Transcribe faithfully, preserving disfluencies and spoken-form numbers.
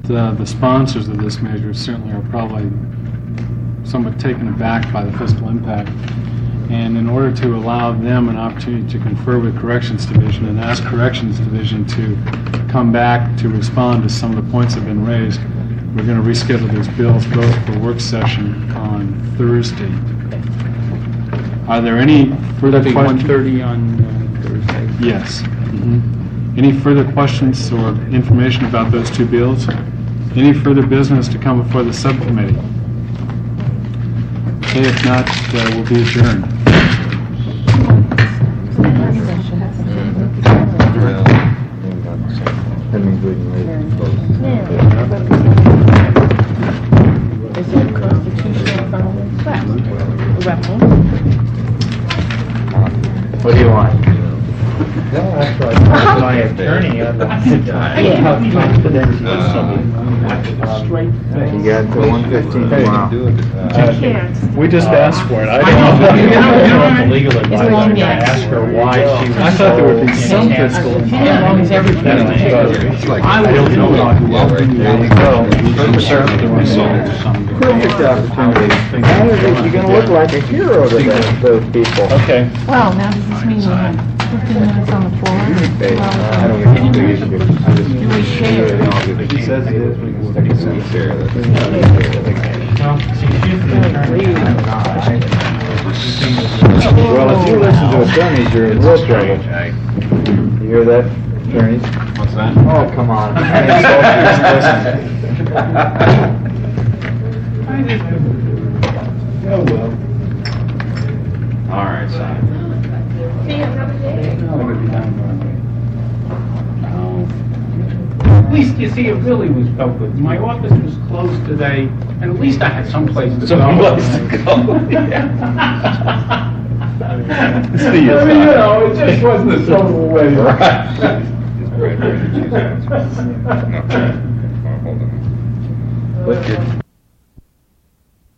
The, the sponsors of this measure certainly are probably somewhat taken aback by the fiscal impact. And in order to allow them an opportunity to confer with Corrections Division and ask Corrections Division to come back to respond to some of the points that have been raised, we're going to reschedule these bills both for work session on Thursday. Are there any further That'd be one questions? thirty on uh, Thursday. Yes. Mhm. Any further questions or information about those two bills? Any further business to come before the subcommittee? Okay, if not, uh, we'll be adjourned. Is there a constitutional referendum? What do you want? My attorney, I'd like to have confidential. You got till one fifteen tomorrow. We just asked for it. I don't know. I don't know if the legal advisor can ask her why she was. I thought there would be some fiscal. As long as everything. I don't know. There you go. Perfect opportunity. Now you're gonna look like a hero to them, those people. Okay. Well, now does this mean we have fifteen minutes on the floor? Hey, I don't Well, get you. Do we share? He says it is, we can stick it in there. Well, if you listen to attorneys, you're in real trouble. You hear that, attorneys? What's that? Oh, come on. I mean, Oh, well. All right, son. At least, you see, it really was felt good. My office was closed today, and at least I had someplace to go. Someplace to go. I mean, you know, it just wasn't a total waste. Hold on. But you're